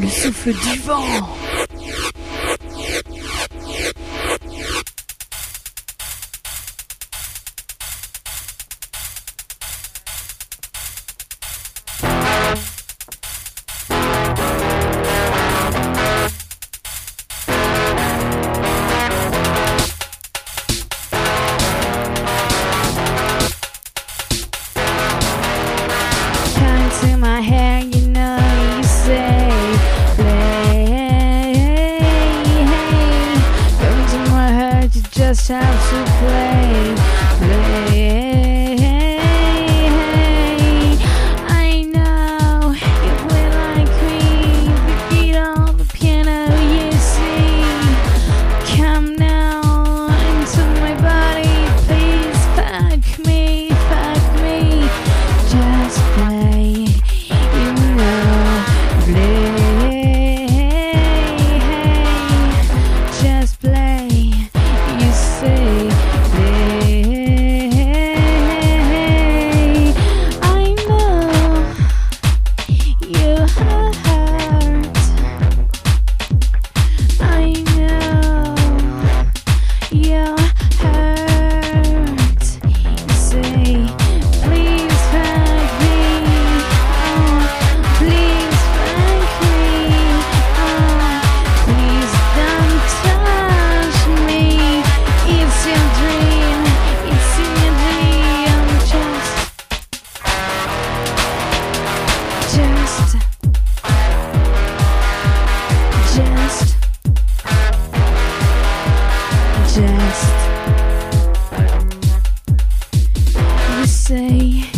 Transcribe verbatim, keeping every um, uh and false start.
le souffle du vent. To my hair, you know you say play, come to my heart, you just have to play, play. I know you play like me, the beat on the piano, you see. Come now into my body, please fuck me, fuck me, just play. Just play, you say play. I know you hurt. I know you hurt. You say please fuck me. Oh, please fuck me. Oh, please don't touch me. It's your dream. It's in your dream. Just, just, just, just. You say.